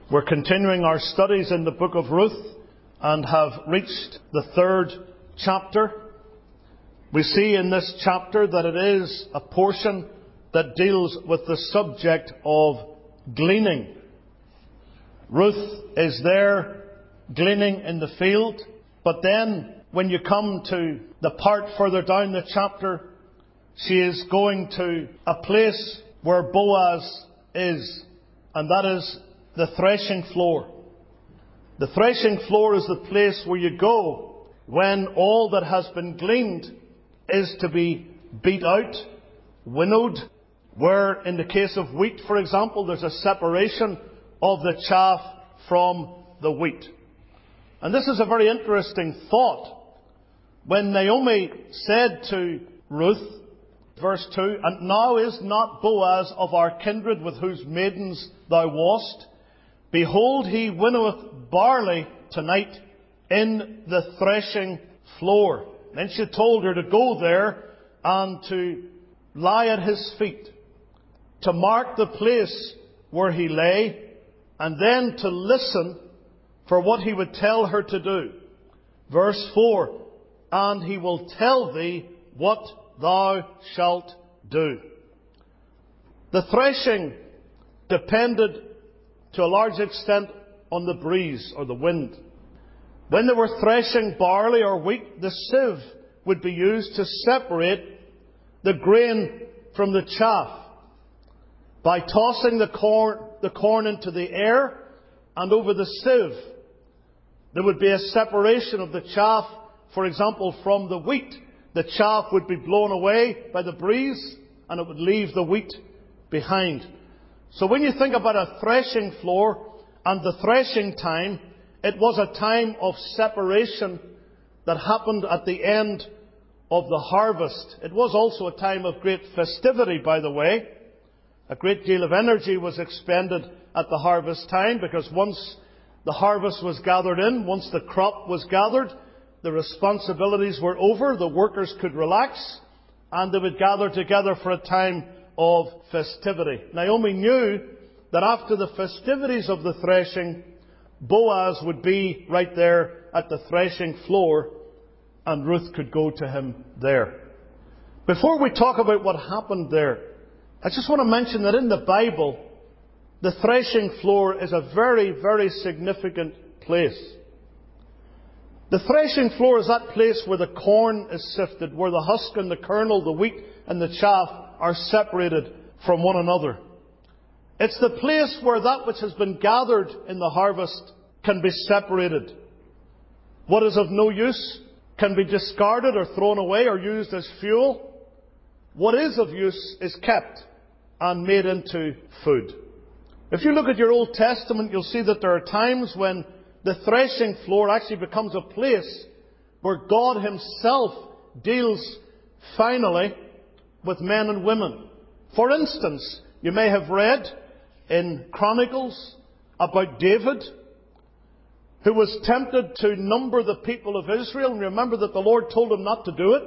We're continuing our studies in the book of Ruth and have reached the 3rd chapter. We see in this chapter that it is a portion that deals with the subject of gleaning. Ruth is there gleaning in the field, but then when you come to the part further down the chapter, she is going to a place where Boaz is, and that is the threshing floor. The threshing floor is the place where you go when all that has been gleaned is to be beat out, winnowed, where in the case of wheat, for example, there's a separation of the chaff from the wheat. And this is a very interesting thought. When Naomi said to Ruth, verse 2, "And now is not Boaz of our kindred with whose maidens thou wast? Behold, he winnoweth barley tonight in the threshing floor." Then she told her to go there and to lie at his feet, to mark the place where he lay, and then to listen for what he would tell her to do. Verse 4, "And he will tell thee what thou shalt do." The threshing depended to a large extent on the breeze or the wind. When they were threshing barley or wheat, the sieve would be used to separate the grain from the chaff. By tossing the corn into the air and over the sieve, there would be a separation of the chaff, for example, from the wheat. The chaff would be blown away by the breeze and it would leave the wheat behind. So when you think about a threshing floor and the threshing time, it was a time of separation that happened at the end of the harvest. It was also a time of great festivity, by the way. A great deal of energy was expended at the harvest time, because once the harvest was gathered in, once the crop was gathered, the responsibilities were over, the workers could relax, and they would gather together for a time of festivity. Naomi knew that after the festivities of the threshing, Boaz would be right there at the threshing floor, and Ruth could go to him there. Before we talk about what happened there, I just want to mention that in the Bible, the threshing floor is a very, very significant place. The threshing floor is that place where the corn is sifted, where the husk and the kernel, the wheat and the chaff are separated from one another. It's the place where that which has been gathered in the harvest can be separated. What is of no use can be discarded or thrown away or used as fuel. What is of use is kept and made into food. If you look at your Old Testament, you'll see that there are times when the threshing floor actually becomes a place where God Himself deals finally with men and women. For instance, you may have read in Chronicles about David, who was tempted to number the people of Israel. And remember that the Lord told him not to do it.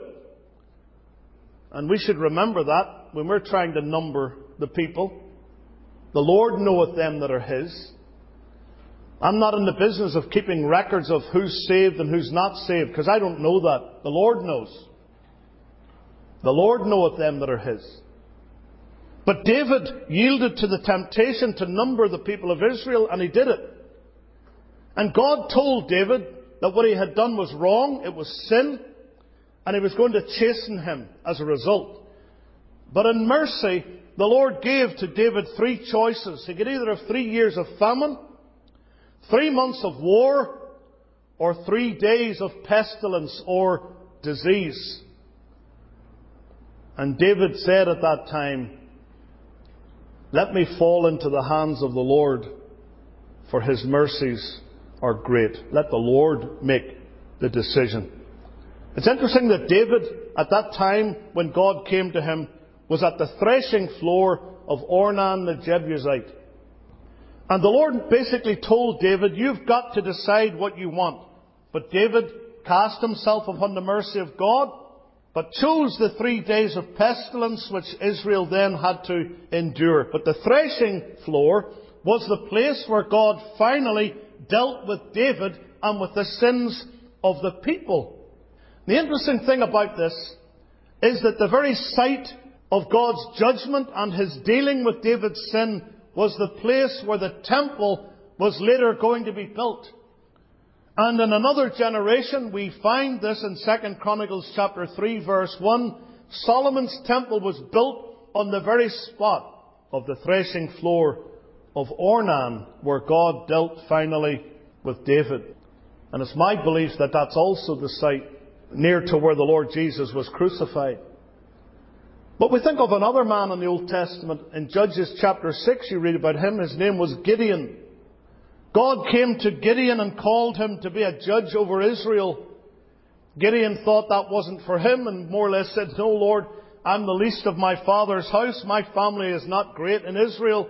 And we should remember that when we're trying to number the people. The Lord knoweth them that are His. I'm not in the business of keeping records of who's saved and who's not saved, because I don't know that. The Lord knows. The Lord knoweth them that are His. But David yielded to the temptation to number the people of Israel, and he did it. And God told David that what he had done was wrong, it was sin, and He was going to chasten him as a result. But in mercy, the Lord gave to David 3 choices. He could either have 3 years of famine, 3 months of war, or 3 days of pestilence or disease. And David said at that time, "Let me fall into the hands of the Lord, for His mercies are great." Let the Lord make the decision. It's interesting that David, at that time when God came to him, was at the threshing floor of Ornan the Jebusite. And the Lord basically told David, "You've got to decide what you want." But David cast himself upon the mercy of God, but chose the 3 days of pestilence which Israel then had to endure. But the threshing floor was the place where God finally dealt with David and with the sins of the people. The interesting thing about this is that the very site of God's judgment and His dealing with David's sin was the place where the temple was later going to be built. And in another generation, we find this in 2 Chronicles chapter 3 verse 1. Solomon's temple was built on the very spot of the threshing floor of Ornan, where God dealt finally with David. And it's my belief that that's also the site near to where the Lord Jesus was crucified. But we think of another man in the Old Testament. In Judges chapter 6, you read about him. His name was Gideon. God came to Gideon and called him to be a judge over Israel. Gideon thought that wasn't for him and more or less said, "No, Lord, I'm the least of my father's house. My family is not great in Israel."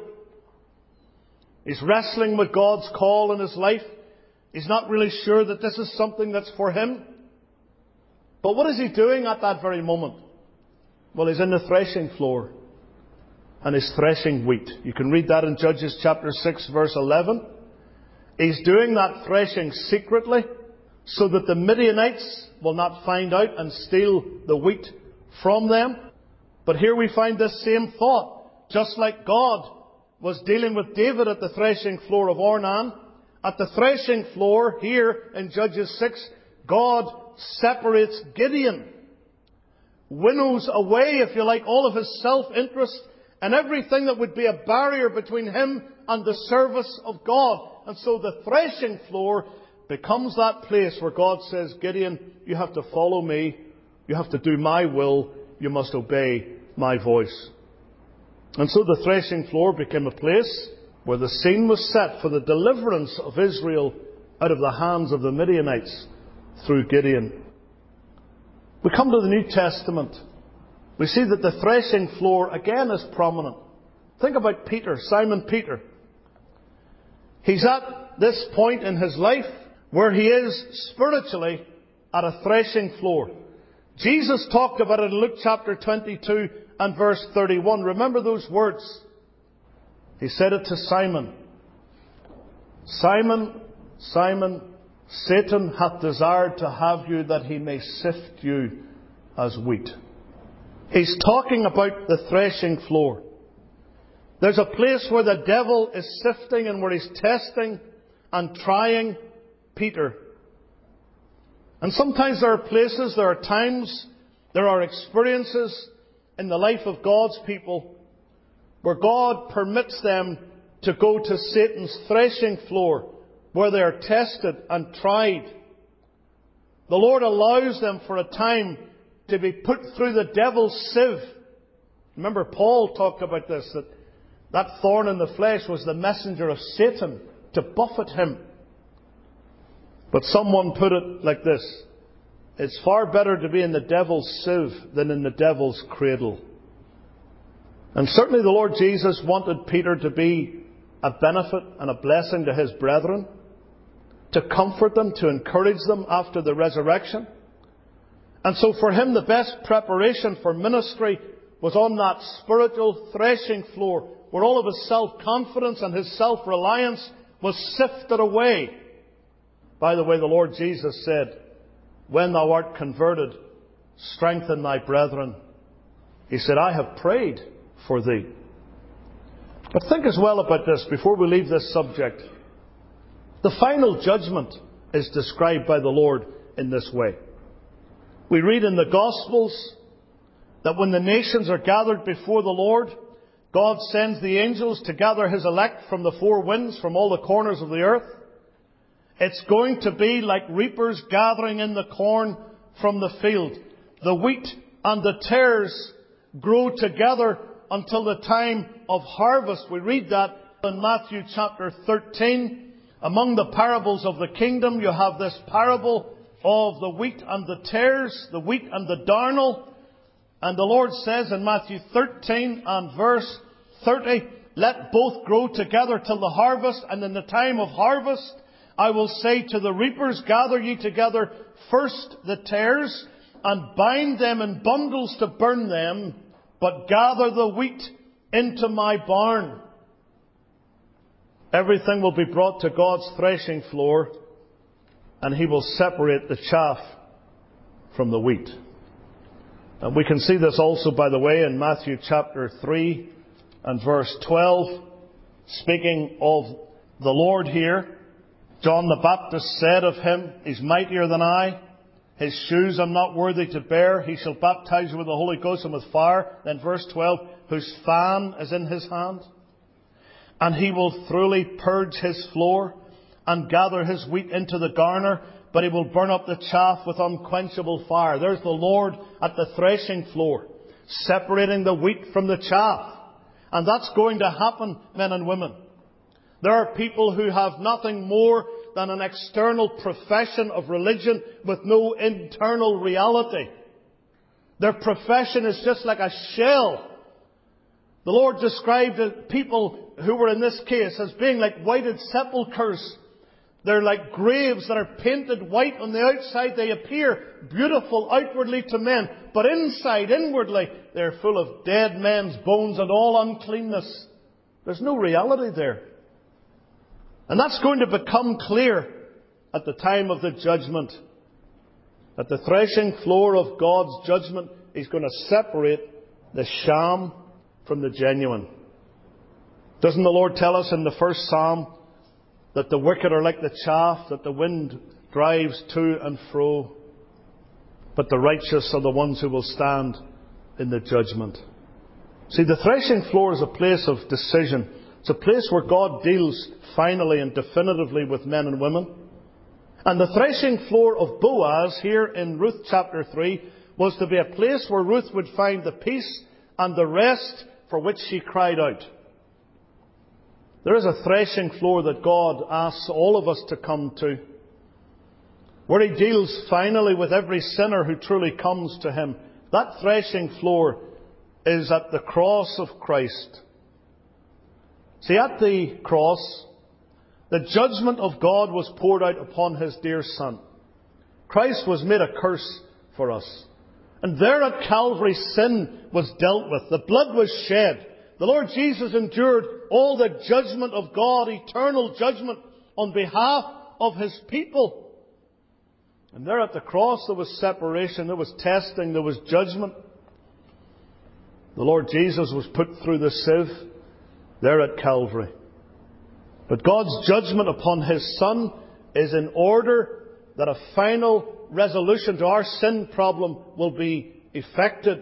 He's wrestling with God's call in his life. He's not really sure that this is something that's for him. But what is he doing at that very moment? Well, he's in the threshing floor and he's threshing wheat. You can read that in Judges chapter 6 verse 11. He's doing that threshing secretly so that the Midianites will not find out and steal the wheat from them. But here we find this same thought. Just like God was dealing with David at the threshing floor of Ornan, at the threshing floor here in Judges 6, God separates Gideon, winnows away, if you like, all of his self-interest and everything that would be a barrier between him and the service of God. And so the threshing floor becomes that place where God says, "Gideon, you have to follow me. You have to do my will. You must obey my voice." And so the threshing floor became a place where the scene was set for the deliverance of Israel out of the hands of the Midianites through Gideon. We come to the New Testament. We see that the threshing floor again is prominent. Think about Peter, Simon Peter. He's at this point in his life where he is spiritually at a threshing floor. Jesus talked about it in Luke chapter 22 and verse 31. Remember those words. He said it to Simon. "Simon, Simon, Satan hath desired to have you that he may sift you as wheat." He's talking about the threshing floor. There's a place where the devil is sifting and where he's testing and trying Peter. And sometimes there are places, there are times, there are experiences in the life of God's people where God permits them to go to Satan's threshing floor, where they are tested and tried. The Lord allows them for a time to be put through the devil's sieve. Remember, Paul talked about this, that thorn in the flesh was the messenger of Satan to buffet him. But someone put it like this: it's far better to be in the devil's sieve than in the devil's cradle. And certainly the Lord Jesus wanted Peter to be a benefit and a blessing to his brethren, to comfort them, to encourage them after the resurrection. And so for him, the best preparation for ministry was on that spiritual threshing floor, where all of his self-confidence and his self-reliance was sifted away. By the way, the Lord Jesus said, "When thou art converted, strengthen thy brethren." He said, "I have prayed for thee." But think as well about this before we leave this subject. The final judgment is described by the Lord in this way. We read in the Gospels that when the nations are gathered before the Lord, God sends the angels to gather His elect from the four winds, from all the corners of the earth. It's going to be like reapers gathering in the corn from the field. The wheat and the tares grow together until the time of harvest. We read that in Matthew chapter 13. Among the parables of the kingdom, you have this parable of the wheat and the tares, the wheat and the darnel. And the Lord says in Matthew 13 and verse 30, "Let both grow together till the harvest, and in the time of harvest I will say to the reapers, gather ye together first the tares, and bind them in bundles to burn them, but gather the wheat into my barn." Everything will be brought to God's threshing floor, and He will separate the chaff from the wheat. And we can see this also, by the way, in Matthew chapter 3 and verse 12. Speaking of the Lord here, John the Baptist said of Him, He's mightier than I. His shoes I'm not worthy to bear. He shall baptize you with the Holy Ghost and with fire. Then verse 12, whose fan is in His hand. And He will thoroughly purge His floor and gather His wheat into the garner, but He will burn up the chaff with unquenchable fire. There's the Lord at the threshing floor, separating the wheat from the chaff. And that's going to happen, men and women. There are people who have nothing more than an external profession of religion with no internal reality. Their profession is just like a shell. The Lord described the people who were in this case as being like whited sepulchres. They're like graves that are painted white on the outside. They appear beautiful outwardly to men, but inside, inwardly, they're full of dead men's bones and all uncleanness. There's no reality there. And that's going to become clear at the time of the judgment. At the threshing floor of God's judgment, He's going to separate the sham from the genuine. Doesn't the Lord tell us in the first Psalm that the wicked are like the chaff that the wind drives to and fro, but the righteous are the ones who will stand in the judgment? See, the threshing floor is a place of decision. It's a place where God deals finally and definitively with men and women. And the threshing floor of Boaz here in Ruth chapter 3 was to be a place where Ruth would find the peace and the rest for which she cried out. There is a threshing floor that God asks all of us to come to, where He deals finally with every sinner who truly comes to Him. That threshing floor is at the cross of Christ. See, at the cross, the judgment of God was poured out upon His dear Son. Christ was made a curse for us. And there at Calvary, sin was dealt with. The blood was shed. The Lord Jesus endured all the judgment of God, eternal judgment, on behalf of His people. And there at the cross there was separation, there was testing, there was judgment. The Lord Jesus was put through the sieve there at Calvary. But God's judgment upon His Son is in order that a final resolution to our sin problem will be effected.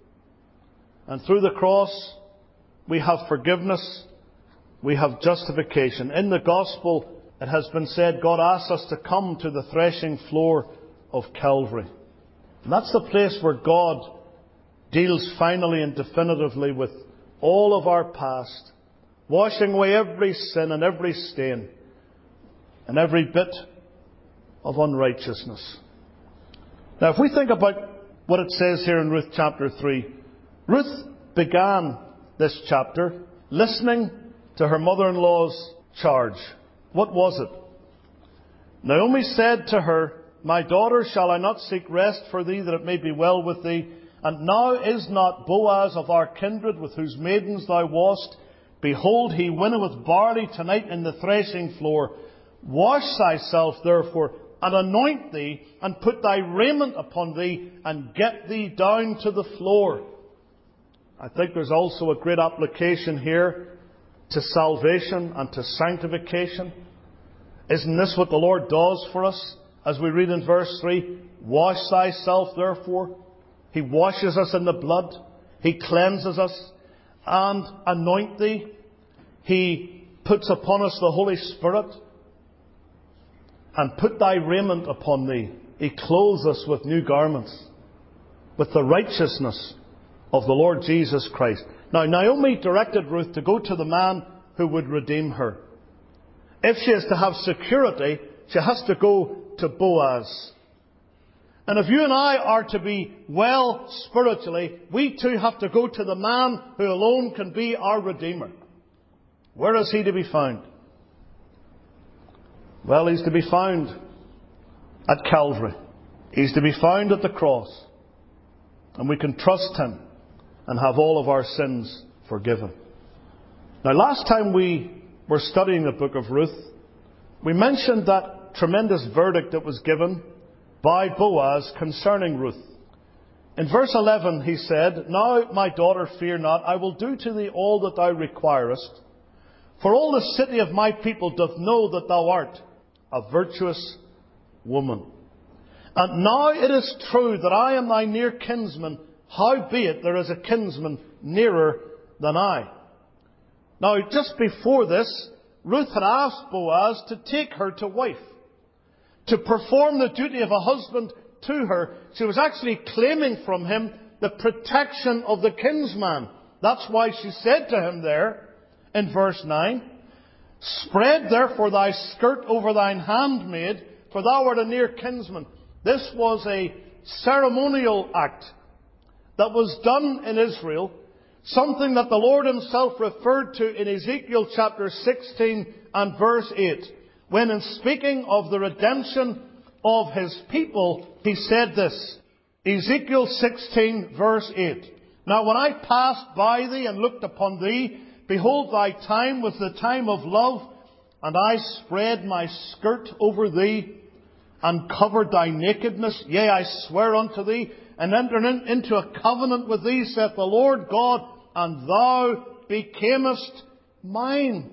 And through the cross, we have forgiveness, we have justification. In the Gospel, it has been said, God asks us to come to the threshing floor of Calvary. And that's the place where God deals finally and definitively with all of our past, washing away every sin and every stain and every bit of unrighteousness. Now, if we think about what it says here in Ruth chapter 3, Ruth began this chapter listening to her mother-in-law's charge. What was it? Naomi said to her, My daughter, shall I not seek rest for thee, that it may be well with thee? And now is not Boaz of our kindred, with whose maidens thou wast? Behold, he winnoweth barley tonight in the threshing floor. Wash thyself, therefore, and anoint thee, and put thy raiment upon thee, and get thee down to the floor. I think there's also a great application here to salvation and to sanctification. Isn't this what the Lord does for us? As we read in verse 3, Wash thyself, therefore. He washes us in the blood. He cleanses us. And anoint thee. He puts upon us the Holy Spirit. And put thy raiment upon thee. He clothes us with new garments, with the righteousness of the Lord Jesus Christ. Now, Naomi directed Ruth to go to the man who would redeem her. If she is to have security, she has to go to Boaz. And if you and I are to be well spiritually, we too have to go to the man who alone can be our Redeemer. Where is he to be found? Well, he's to be found at Calvary. He's to be found at the cross. And we can trust him and have all of our sins forgiven. Now, last time we we're studying the book of Ruth, we mentioned that tremendous verdict that was given by Boaz concerning Ruth. In verse 11 he said, "Now, my daughter, fear not. I will do to thee all that thou requirest. For all the city of my people doth know that thou art a virtuous woman. And now it is true that I am thy near kinsman, howbeit there is a kinsman nearer than I." Now, just before this, Ruth had asked Boaz to take her to wife, to perform the duty of a husband to her. She was actually claiming from him the protection of the kinsman. That's why she said to him there in verse 9, "Spread therefore thy skirt over thine handmaid, for thou art a near kinsman." This was a ceremonial act that was done in Israel, something that the Lord Himself referred to in Ezekiel chapter 16 and verse 8, when in speaking of the redemption of His people, He said this. Ezekiel 16 verse 8. "Now when I passed by thee and looked upon thee, behold, thy time was the time of love, and I spread my skirt over thee, and covered thy nakedness. Yea, I swear unto thee, and entered into a covenant with thee, saith the Lord God, and thou becamest mine."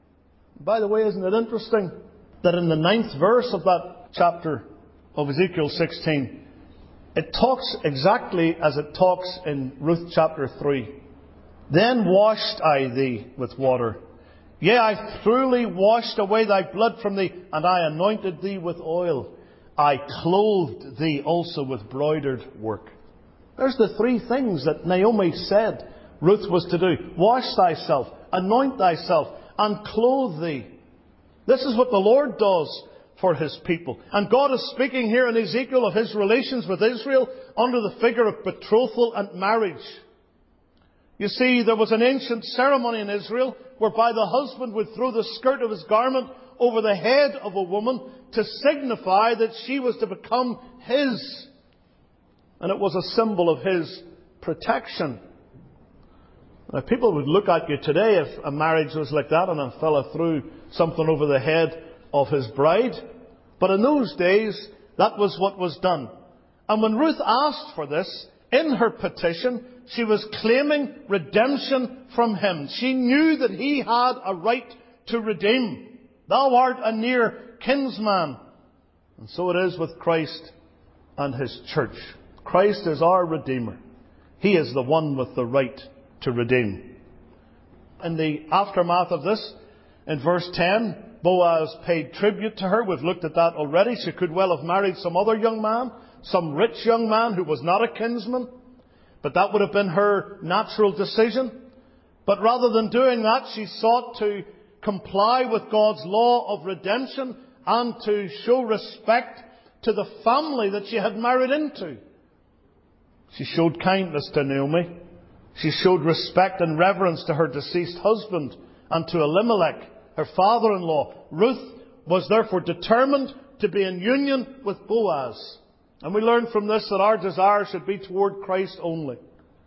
By the way, isn't it interesting that in the 9th verse of that chapter of Ezekiel 16, it talks exactly as it talks in Ruth chapter 3. "Then washed I thee with water. Yea, I thoroughly washed away thy blood from thee, and I anointed thee with oil. I clothed thee also with broidered work." There's the three things that Naomi said Ruth was to do. Wash thyself, anoint thyself, and clothe thee. This is what the Lord does for His people. And God is speaking here in Ezekiel of His relations with Israel under the figure of betrothal and marriage. You see, there was an ancient ceremony in Israel whereby the husband would throw the skirt of his garment over the head of a woman to signify that she was to become his. And it was a symbol of his protection. Now, people would look at you today if a marriage was like that and a fella threw something over the head of his bride. But in those days, that was what was done. And when Ruth asked for this, in her petition, she was claiming redemption from him. She knew that he had a right to redeem. "Thou art a near kinsman." And so it is with Christ and His church. Christ is our Redeemer. He is the one with the right to redeem. In the aftermath of this, in verse 10, Boaz paid tribute to her. We've looked at that already. She could well have married some other young man, some rich young man who was not a kinsman. But that would have been her natural decision. But rather than doing that, she sought to comply with God's law of redemption and to show respect to the family that she had married into. She showed kindness to Naomi. She showed respect and reverence to her deceased husband and to Elimelech, her father-in-law. Ruth was therefore determined to be in union with Boaz. And we learn from this that our desire should be toward Christ only.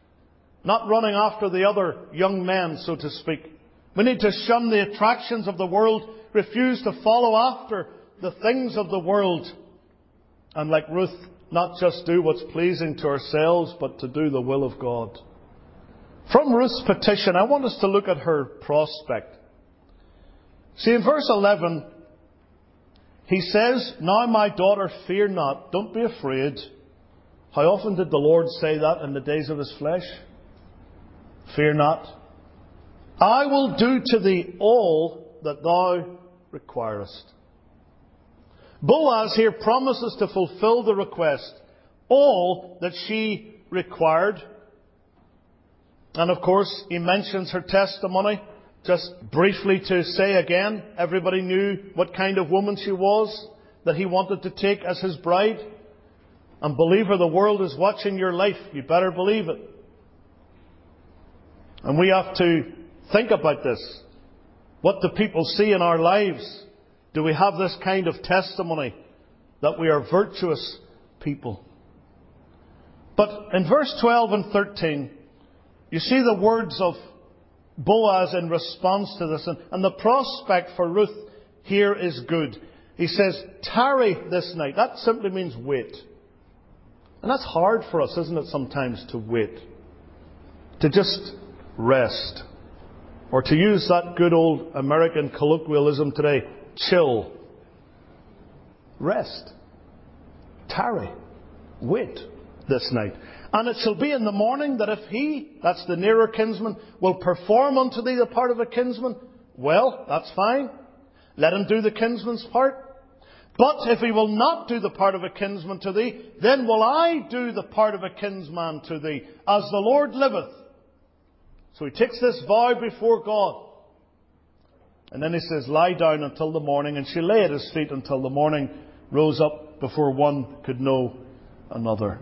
Not running after the other young men, so to speak. We need to shun the attractions of the world, refuse to follow after the things of the world. And like Ruth, not just do what's pleasing to ourselves, but to do the will of God. From Ruth's petition, I want us to look at her prospect. See, in verse 11, he says, "Now my daughter, fear not." Don't be afraid. How often did the Lord say that in the days of His flesh? Fear not. "I will do to thee all that thou requirest." Boaz here promises to fulfill the request, all that she required. And of course, he mentions her testimony. Just briefly to say again, everybody knew what kind of woman she was that he wanted to take as his bride. And believer, the world is watching your life. You better believe it. And we have to think about this. What do people see in our lives? Do we have this kind of testimony that we are virtuous people? But in verse 12 and 13, you see the words of Boaz in response to this. And the prospect for Ruth here is good. He says, tarry this night. That simply means wait. And that's hard for us, isn't it, sometimes, to wait. To just rest. Or to use that good old American colloquialism today, chill. Rest. Tarry. Wait this night. And it shall be in the morning that if he, that's the nearer kinsman, will perform unto thee the part of a kinsman, well, that's fine. Let him do the kinsman's part. But if he will not do the part of a kinsman to thee, then will I do the part of a kinsman to thee, as the Lord liveth. So he takes this vow before God. And then he says, lie down until the morning. And she lay at his feet until the morning rose up before one could know another.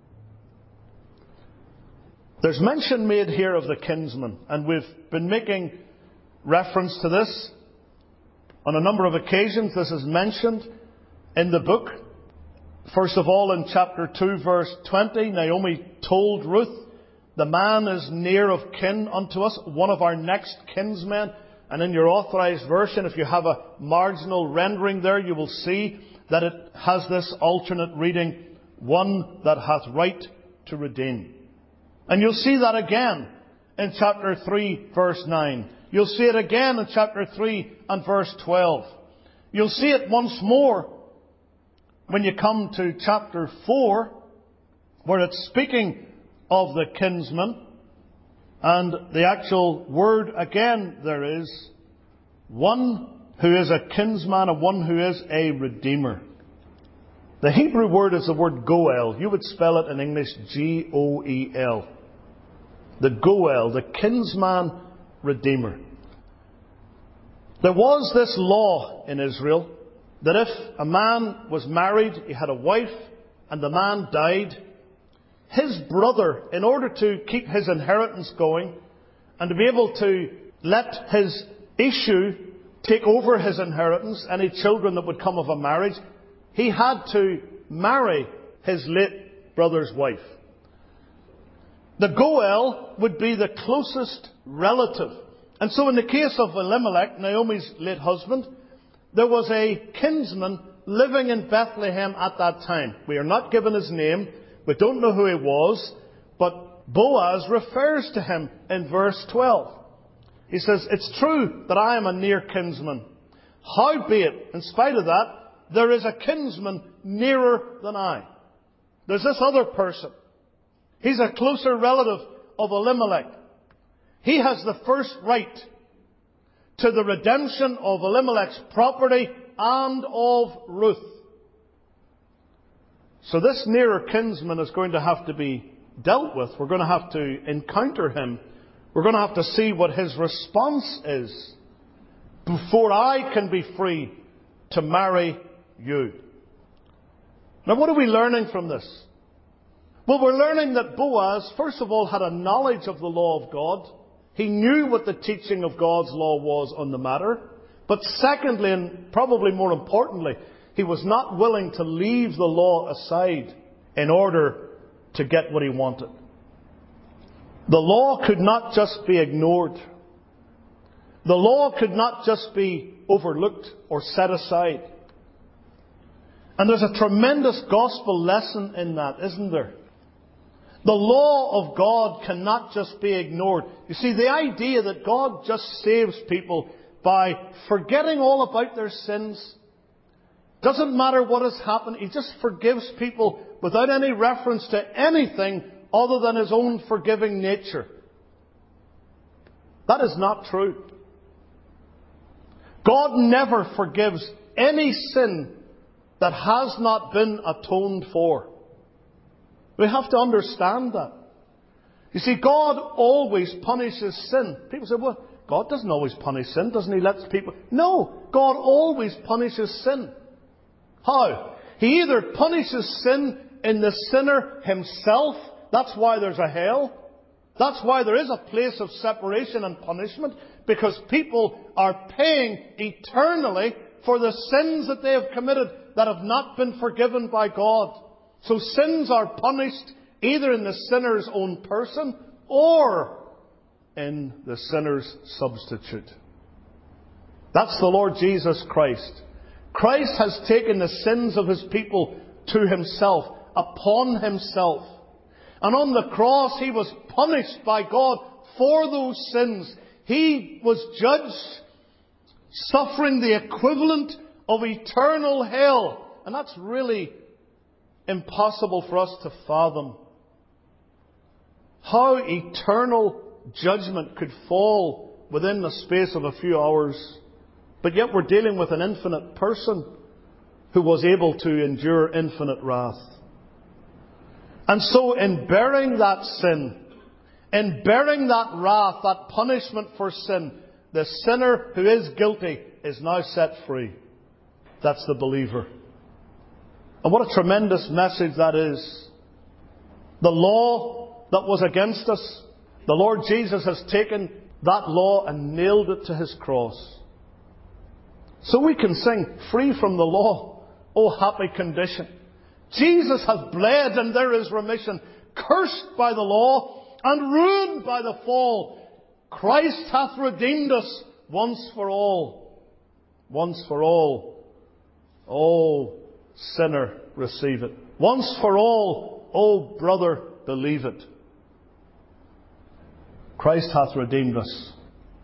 There's mention made here of the kinsman. And we've been making reference to this on a number of occasions. This is mentioned in the book. First of all, in chapter 2, verse 20, Naomi told Ruth, the man is near of kin unto us, one of our next kinsmen. And in your authorized version, if you have a marginal rendering there, you will see that it has this alternate reading, one that hath right to redeem. And you'll see that again in chapter 3, verse 9. You'll see it again in chapter 3 and verse 12. You'll see it once more when you come to chapter 4, where it's speaking of the kinsman. And the actual word again there is one who is a kinsman and one who is a redeemer. The Hebrew word is the word goel. You would spell it in English Goel. The goel, the kinsman redeemer. There was this law in Israel that if a man was married, he had a wife, and the man died, his brother, in order to keep his inheritance going and to be able to let his issue take over his inheritance, any children that would come of a marriage, he had to marry his late brother's wife. The goel would be the closest relative. And so in the case of Elimelech, Naomi's late husband, there was a kinsman living in Bethlehem at that time. We are not given his name. We don't know who he was. But Boaz refers to him in verse 12. He says, it's true that I am a near kinsman. Howbeit, in spite of that, there is a kinsman nearer than I. There's this other person. He's a closer relative of Elimelech. He has the first right to the redemption of Elimelech's property and of Ruth. So this nearer kinsman is going to have to be dealt with. We're going to have to encounter him. We're going to have to see what his response is before I can be free to marry you. Now, what are we learning from this? Well, we're learning that Boaz, first of all, had a knowledge of the law of God. He knew what the teaching of God's law was on the matter. But secondly, and probably more importantly, he was not willing to leave the law aside in order to get what he wanted. The law could not just be ignored. The law could not just be overlooked or set aside. And there's a tremendous gospel lesson in that, isn't there? The law of God cannot just be ignored. You see, the idea that God just saves people by forgetting all about their sins, doesn't matter what has happened, He just forgives people without any reference to anything other than His own forgiving nature. That is not true. God never forgives any sin that has not been atoned for. We have to understand that. You see, God always punishes sin. People say, well, God doesn't always punish sin. Doesn't He let people... No, God always punishes sin. How? He either punishes sin in the sinner himself. That's why there's a hell. That's why there is a place of separation and punishment. Because people are paying eternally for the sins that they have committed that have not been forgiven by God. So sins are punished either in the sinner's own person or in the sinner's substitute. That's the Lord Jesus Christ. Christ has taken the sins of His people to Himself, upon Himself. And on the cross He was punished by God for those sins. He was judged, suffering the equivalent of eternal hell. And that's really impossible for us to fathom. How eternal judgment could fall within the space of a few hours. But yet we're dealing with an infinite person who was able to endure infinite wrath. And so in bearing that sin, in bearing that wrath, that punishment for sin, the sinner who is guilty is now set free. That's the believer. And what a tremendous message that is. The law that was against us, the Lord Jesus has taken that law and nailed it to His cross. So we can sing, free from the law, oh happy condition. Jesus hath bled and there is remission. Cursed by the law and ruined by the fall, Christ hath redeemed us once for all. Once for all. Oh, sinner, receive it. Once for all, oh brother, believe it. Christ hath redeemed us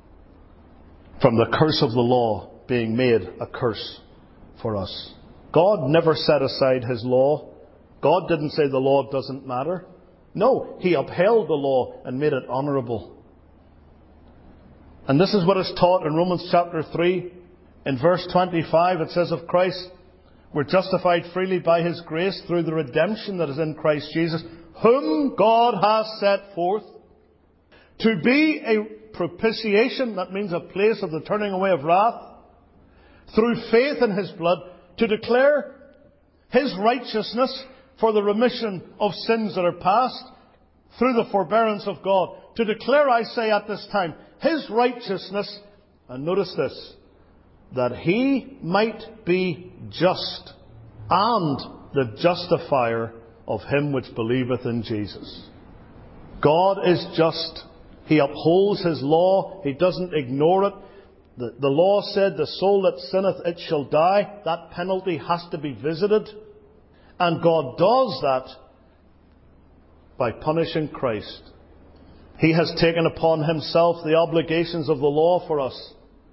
from the curse of the law being made a curse for us. God never set aside His law. God didn't say the law doesn't matter. No, He upheld the law and made it honourable. And this is what is taught in Romans chapter 3. In verse 25 it says of Christ, we're justified freely by His grace through the redemption that is in Christ Jesus, whom God has set forth to be a propitiation, that means a place of the turning away of wrath, through faith in His blood, to declare His righteousness for the remission of sins that are past, through the forbearance of God. To declare, I say at this time, His righteousness, and notice this, that He might be just, and the justifier of him which believeth in Jesus. God is just. He upholds His law. He doesn't ignore it. The law said, the soul that sinneth, it shall die. That penalty has to be visited. And God does that by punishing Christ. He has taken upon Himself the obligations of the law for us.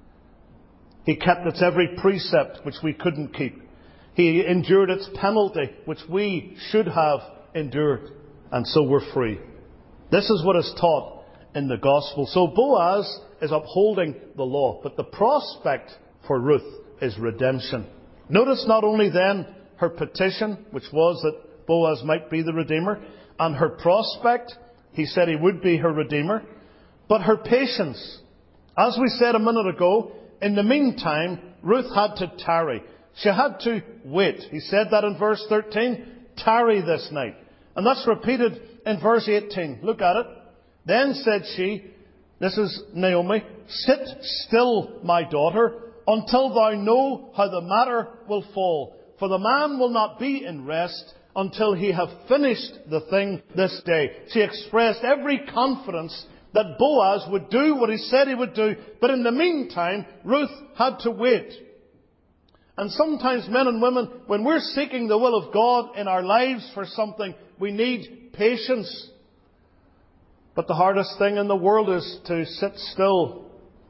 He kept its every precept which we couldn't keep. He endured its penalty which we should have endured. And so we're free. This is what is taught in the gospel. So Boaz is upholding the law, but the prospect for Ruth is redemption. Notice not only then her petition, which was that Boaz might be the Redeemer, and her prospect, he said he would be her Redeemer, but her patience. As we said a minute ago, in the meantime, Ruth had to tarry. She had to wait. He said that in verse 13, tarry this night. And that's repeated in verse 18. Look at it. Then said she, this is Naomi, sit still, my daughter, until thou know how the matter will fall. For the man will not be in rest until he have finished the thing this day. She expressed every confidence that Boaz would do what he said he would do. But in the meantime, Ruth had to wait. And sometimes men and women, when we're seeking the will of God in our lives for something, we need patience. But the hardest thing in the world is to sit still.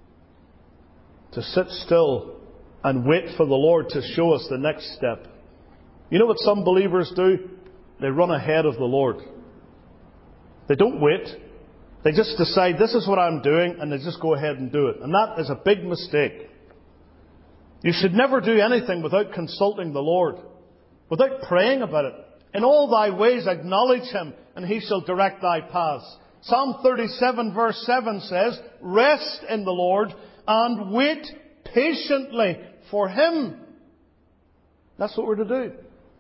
To sit still and wait for the Lord to show us the next step. You know what some believers do? They run ahead of the Lord. They don't wait. They just decide, this is what I'm doing, and they just go ahead and do it. And that is a big mistake. You should never do anything without consulting the Lord, without praying about it. In all thy ways acknowledge Him, and He shall direct thy paths. Psalm 37 verse 7 says, rest in the Lord and wait patiently for Him. That's what we're to do.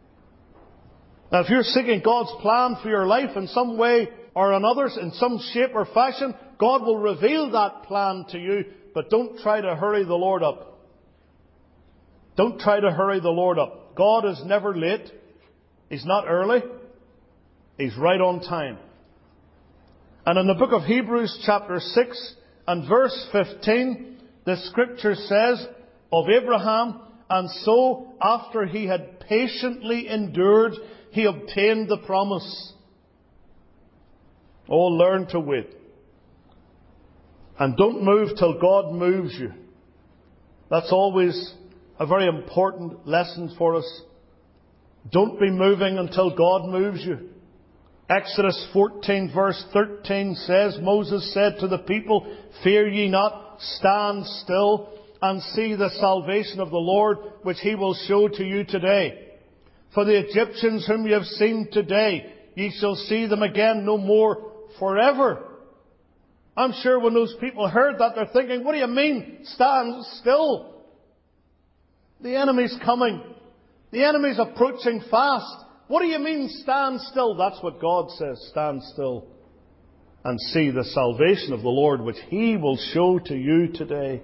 Now, if you're seeking God's plan for your life in some way or another, in some shape or fashion, God will reveal that plan to you, but don't try to hurry the Lord up. Don't try to hurry the Lord up. God is never late. He's not early. He's right on time. And in the book of Hebrews chapter 6 and verse 15, the scripture says of Abraham, and so after he had patiently endured, he obtained the promise. Oh, learn to wait. And don't move till God moves you. That's always a very important lesson for us. Don't be moving until God moves you. Exodus 14 verse 13 says, Moses said to the people, "Fear ye not, stand still and see the salvation of the Lord, which he will show to you today. For the Egyptians whom you have seen today, ye shall see them again no more forever." I'm sure when those people heard that, they're thinking, what do you mean, stand still? The enemy's coming. The enemy's approaching fast. What do you mean, stand still? That's what God says, stand still and see the salvation of the Lord, which he will show to you today.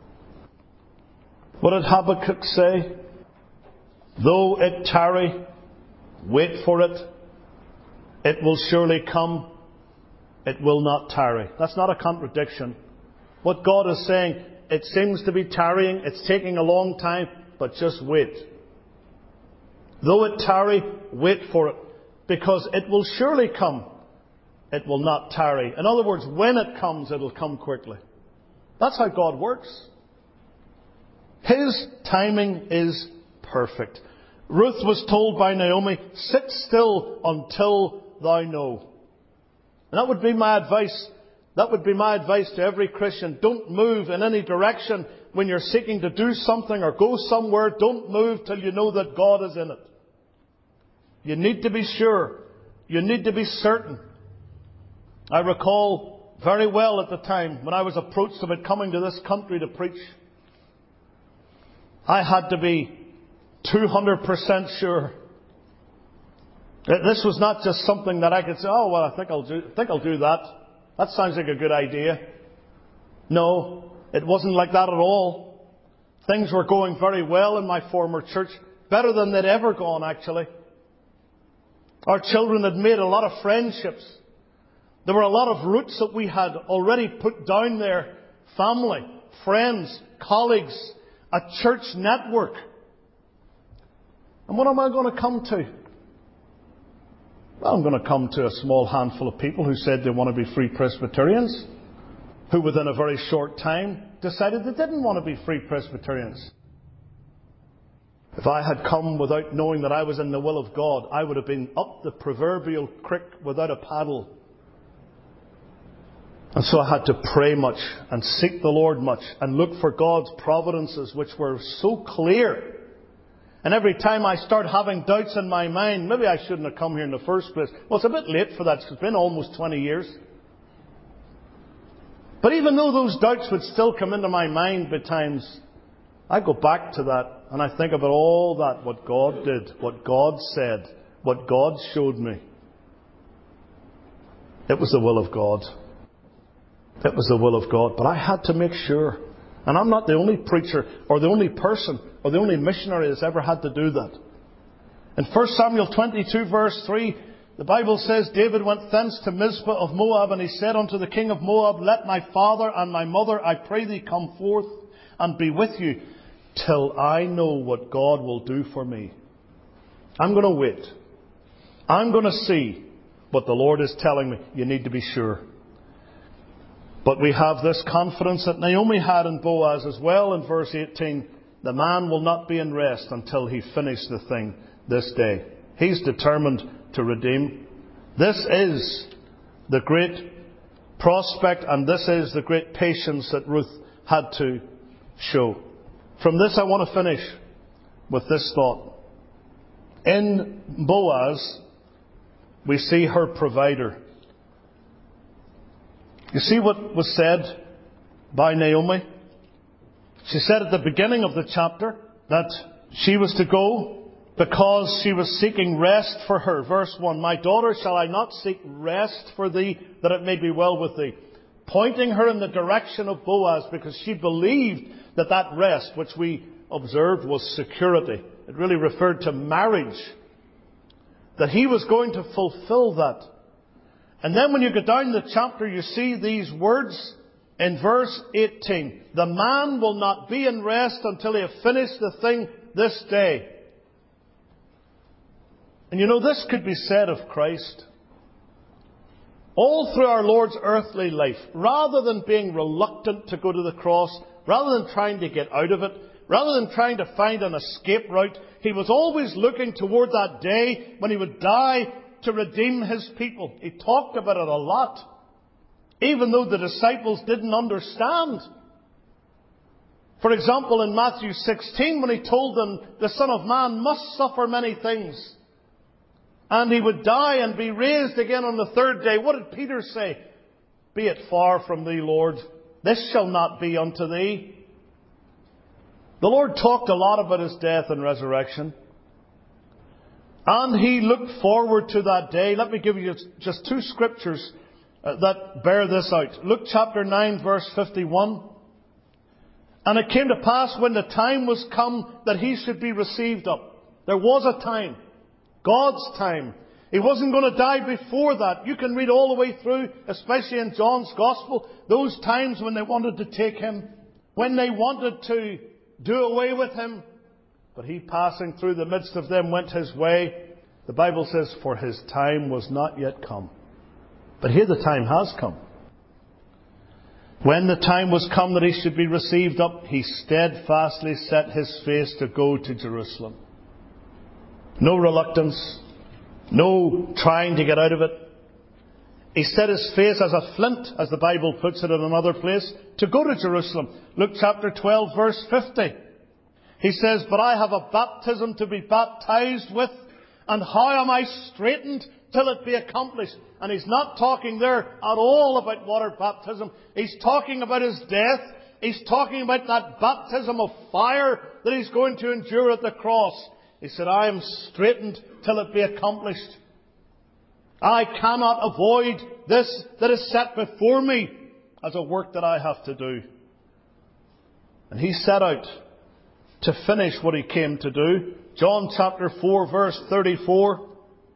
What did Habakkuk say? Though it tarry, wait for it. It will surely come. It will not tarry. That's not a contradiction. What God is saying, it seems to be tarrying, it's taking a long time, but just wait. Though it tarry, wait for it, because it will surely come. It will not tarry. In other words, when it comes, it'll come quickly. That's how God works. His timing is perfect. Ruth was told by Naomi, "Sit still until thou know." And that would be my advice. That would be my advice to every Christian. Don't move in any direction when you're seeking to do something or go somewhere. Don't move till you know that God is in it. You need to be sure. You need to be certain. I recall very well at the time when I was approached about coming to this country to preach. I had to be 200% sure. This was not just something that I could say, "Oh, well, I think I'll do that. That sounds like a good idea." No, it wasn't like that at all. Things were going very well in my former church, better than they'd ever gone, actually. Our children had made a lot of friendships. There were a lot of roots that we had already put down there. Family, friends, colleagues, a church network. And what am I going to come to? Well, I'm going to come to a small handful of people who said they want to be Free Presbyterians, who within a very short time decided they didn't want to be Free Presbyterians. If I had come without knowing that I was in the will of God, I would have been up the proverbial creek without a paddle. And so I had to pray much and seek the Lord much and look for God's providences, which were so clear. And every time I start having doubts in my mind, maybe I shouldn't have come here in the first place. Well, it's a bit late for that. It's been almost 20 years. But even though those doubts would still come into my mind by times, I go back to that and I think about all that, what God did, what God said, what God showed me. It was the will of God. It was the will of God. But I had to make sure. And I'm not the only preacher or the only person or the only missionary that's ever had to do that. In 1 Samuel 22 verse 3, the Bible says, David went thence to Mizpah of Moab, and he said unto the king of Moab, Let my father and my mother, I pray thee, come forth and be with you, till I know what God will do for me. I'm going to wait. I'm going to see what the Lord is telling me. You need to be sure. But we have this confidence that Naomi had in Boaz as well in verse 18. The man will not be in rest until he finish the thing this day. He's determined to redeem. This is the great prospect, and this is the great patience that Ruth had to show. From this I want to finish with this thought. In Boaz, we see her provider. You see what was said by Naomi? She said at the beginning of the chapter that she was to go because she was seeking rest for her. Verse 1, My daughter, shall I not seek rest for thee, that it may be well with thee? Pointing her in the direction of Boaz, because she believed that that rest, which we observed was security. It really referred to marriage. That he was going to fulfill that. And then when you go down the chapter, you see these words in verse 18. The man will not be in rest until he have finished the thing this day. And you know, this could be said of Christ. All through our Lord's earthly life, rather than being reluctant to go to the cross, rather than trying to get out of it, rather than trying to find an escape route, He was always looking toward that day when He would die to redeem His people. He talked about it a lot, even though the disciples didn't understand. For example, in Matthew 16, when He told them the Son of Man must suffer many things, and He would die and be raised again on the third day, what did Peter say? Be it far from Thee, Lord. This shall not be unto Thee. The Lord talked a lot about His death and resurrection. And He looked forward to that day. Let me give you just two scriptures that bear this out. Luke chapter 9, verse 51. And it came to pass when the time was come that He should be received up. There was a time. God's time. He wasn't going to die before that. You can read all the way through, especially in John's Gospel, those times when they wanted to take Him, when they wanted to do away with Him. But He, passing through the midst of them, went His way. The Bible says, for His time was not yet come. But here the time has come. When the time was come that He should be received up, He steadfastly set His face to go to Jerusalem. No reluctance. No trying to get out of it. He set His face as a flint, as the Bible puts it in another place, to go to Jerusalem. Luke chapter 12, verse 50. He says, but I have a baptism to be baptized with, and how am I straitened till it be accomplished? And He's not talking there at all about water baptism. He's talking about His death. He's talking about that baptism of fire that He's going to endure at the cross. He said, I am straitened till it be accomplished. I cannot avoid this that is set before me as a work that I have to do. And He set out to finish what He came to do. John chapter 4, verse 34.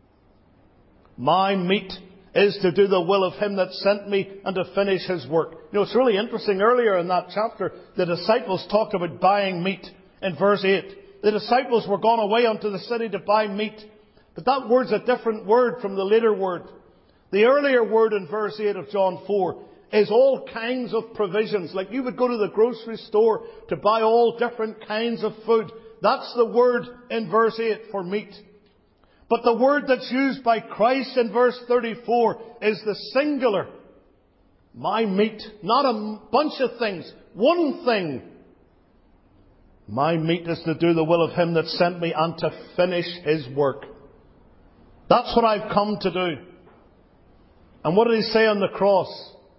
My meat is to do the will of Him that sent me and to finish His work. You know, it's really interesting. Earlier in that chapter, the disciples talked about buying meat in verse 8. The disciples were gone away unto the city to buy meat. But that word's a different word from the later word. The earlier word in verse 8 of John 4 is all kinds of provisions. Like you would go to the grocery store to buy all different kinds of food. That's the word in verse 8 for meat. But the word that's used by Christ in verse 34 is the singular. My meat. Not a bunch of things. One thing. My meat is to do the will of Him that sent me and to finish His work. That's what I've come to do. And what did He say on the cross?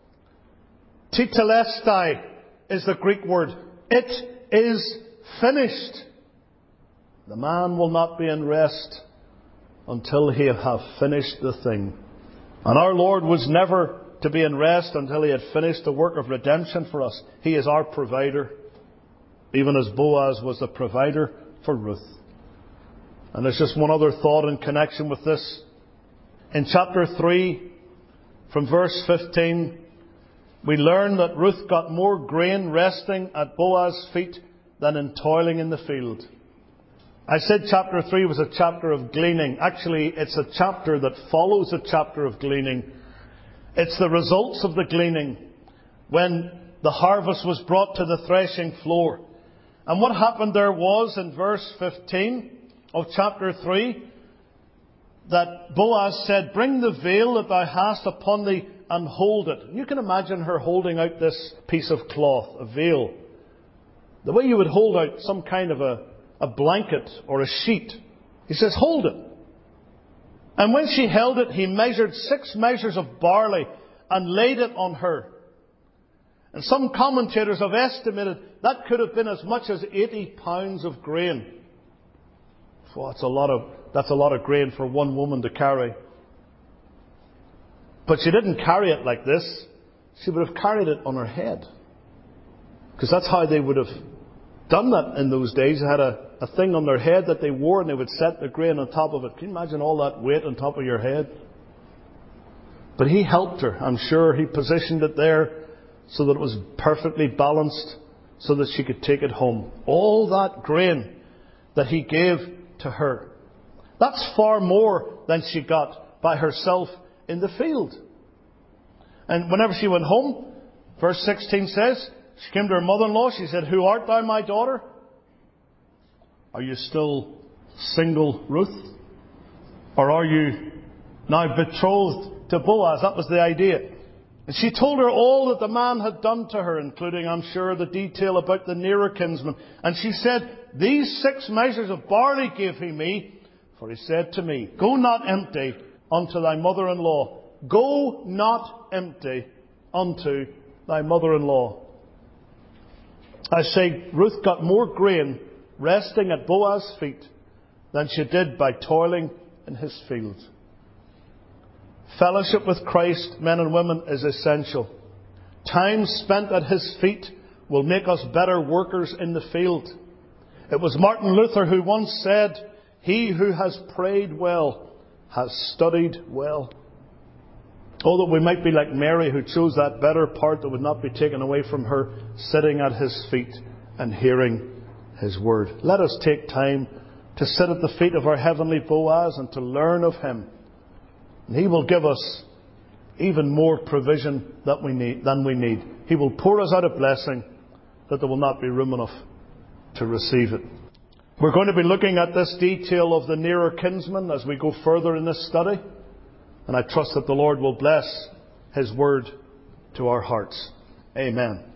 Tetelestai is the Greek word. It is finished. The man will not be in rest until he have finished the thing. And our Lord was never to be in rest until He had finished the work of redemption for us. He is our provider. Even as Boaz was the provider for Ruth. And there's just one other thought in connection with this. In chapter 3, from verse 15, we learn that Ruth got more grain resting at Boaz's feet than in toiling in the field. I said chapter 3 was a chapter of gleaning. Actually, it's a chapter that follows a chapter of gleaning. It's the results of the gleaning when the harvest was brought to the threshing floor. And what happened there was, in verse 15 of chapter 3, that Boaz said, bring the veil that thou hast upon thee and hold it. And you can imagine her holding out this piece of cloth, a veil. The way you would hold out some kind of a blanket or a sheet. He says, hold it. And when she held it, he measured 6 measures of barley and laid it on her. And some commentators have estimated that could have been as much as 80 pounds of grain. So that's a lot of grain for one woman to carry. But she didn't carry it like this. She would have carried it on her head. Because that's how they would have done that in those days. They had a thing on their head that they wore and they would set the grain on top of it. Can you imagine all that weight on top of your head? But he helped her. I'm sure he positioned it there so that it was perfectly balanced so that she could take it home. All that grain that he gave to her. That's far more than she got by herself in the field. And whenever she went home, verse 16 says, she came to her mother-in-law. She said, "Who art thou, my daughter? Are you still single, Ruth? Or are you now betrothed to Boaz?" That was the idea. And she told her all that the man had done to her, including, I'm sure, the detail about the nearer kinsman. And she said, "These 6 measures of barley gave he me, for he said to me, Go not empty unto thy mother-in-law. Go not empty unto thy mother-in-law." I say, Ruth got more grain resting at Boaz's feet than she did by toiling in his field. Fellowship with Christ, men and women, is essential. Time spent at his feet will make us better workers in the field. It was Martin Luther who once said, "He who has prayed well has studied well." Oh, that we might be like Mary, who chose that better part that would not be taken away from her, sitting at his feet and hearing his word. Let us take time to sit at the feet of our heavenly Boaz and to learn of him. And he will give us even more provision than we need. He will pour us out a blessing that there will not be room enough to receive it. We're going to be looking at this detail of the nearer kinsman as we go further in this study. And I trust that the Lord will bless his word to our hearts. Amen.